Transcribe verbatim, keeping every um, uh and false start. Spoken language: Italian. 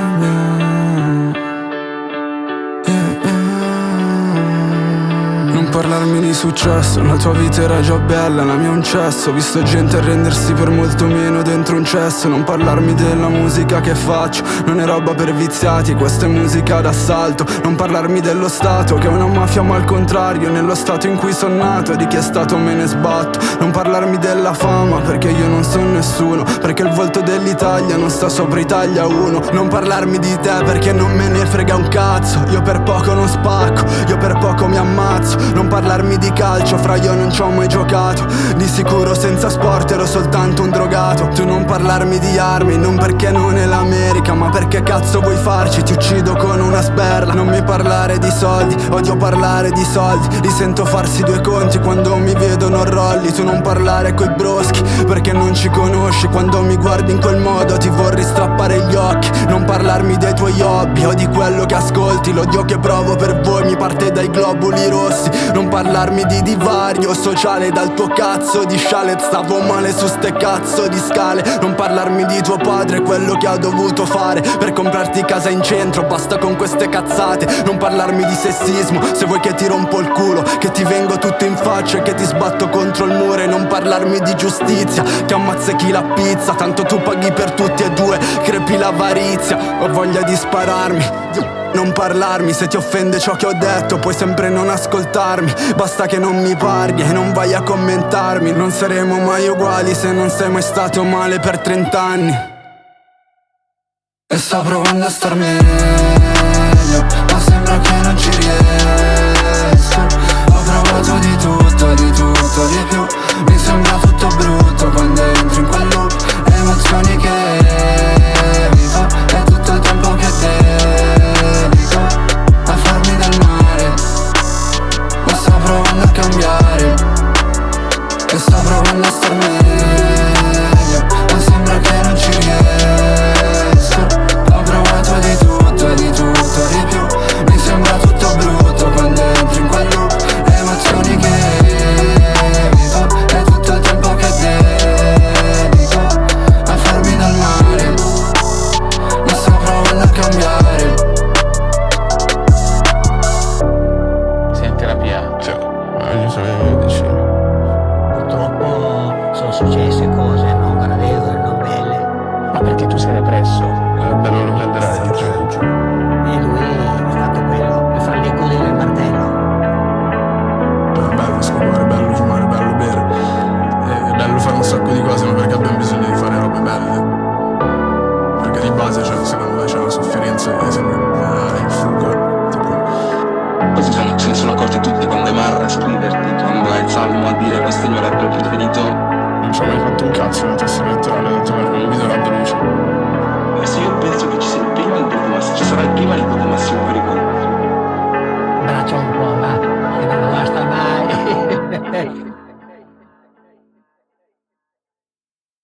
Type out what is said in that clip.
mia. Yeah, yeah. Non parlarmi di successo, la tua vita era già bella, la mia è un cesso. Ho visto gente arrendersi per molto meno dentro un cesso. Non parlarmi della musica che faccio, non è roba per viziati, questa è musica d'assalto. Non parlarmi dello Stato, che è una mafia ma al contrario, nello Stato in cui sono nato e di chi è stato me ne sbatto. Non parlarmi della fama, perché io non sono nessuno, perché il volto dell'Italia non sta sopra Italia uno. Non parlarmi di te, perché non me ne frega un cazzo. Io per poco non spacco, io per poco mi ammazzo. Non parlarmi di calcio, fra io non ci ho mai giocato. Di sicuro senza sport ero soltanto un drogato. Tu non parlarmi di armi, non perché non è l'America, ma perché cazzo vuoi farci? Ti uccido con una sberla. Non mi parlare di soldi, odio parlare di soldi. Li sento farsi due conti quando mi vedono rolli. Tu non parlare coi broschi, perché non ci conosci. Quando mi guardi in quel modo ti vorrei strappare gli occhi. Non parlarmi dei tuoi hobby o di quello che ascolti. L'odio che provo per voi mi parte dai globuli rossi. Non parlarmi di divario sociale, dal tuo cazzo di chalet stavo male su ste cazzo di scale. Non parlarmi di tuo padre, quello che ha dovuto fare per comprarti casa in centro, basta con queste cazzate. Non parlarmi di sessismo, se vuoi che ti rompo il culo, che ti vengo tutto in faccia e che ti sbatto contro il muro. E non parlarmi di giustizia, che ammazzechi la pizza, tanto tu paghi per tutti e due, crepi l'avarizia. Ho voglia di spararmi. Non parlarmi, se ti offende ciò che ho detto puoi sempre non ascoltarmi. Basta che non mi parli e non vai a commentarmi. Non saremo mai uguali se non sei mai stato male per trent'anni. E sto provando a star meglio, ma sembra che non ci riesco. Ho provato di tutto, di tutto, di più. Mi sembra tutto brutto quando entro in quel loop. Emozioni che vivo, è tutto il tempo che dedico a farmi del male. Ma sto provando a cambiare e sto provando a star meglio, ma sembra che non ci riesco. Ho provato di tutto, di tutto, di più. Mi sembra tutto brutto quando entro in quel loop. Emozioni che vivo, è tutto il tempo che dedico a farmi del male. Ma sto provando a cambiare. Sei in terapia? Cioè, io sono i medici. Purtroppo sono successe cose non gradevoli, non belle. Ma perché tu sei depresso? È bello lo prenderai di giù. E lui è stato quello per fare le code del martello. È bello scopare, è bello fumare, è bello bere. È bello fare un sacco di cose, ma perché abbiamo bisogno di fare robe belle? Perché di base, cioè, secondo me c'è una sofferenza e sembra uh, in fuga. Tipo. Così sono, se ne sono accorti tutti quando è Marra a scriverti, quando è il Salmo a dire questo è il mio rapper preferito. Non ci ho mai fatto un cazzo, in realtà